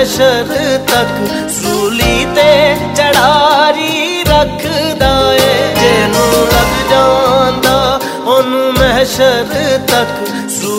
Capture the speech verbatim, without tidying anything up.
महशर तक सूली ते चढ़ारी रखदा ए। जेनू लग जांदा ओनू महशर तक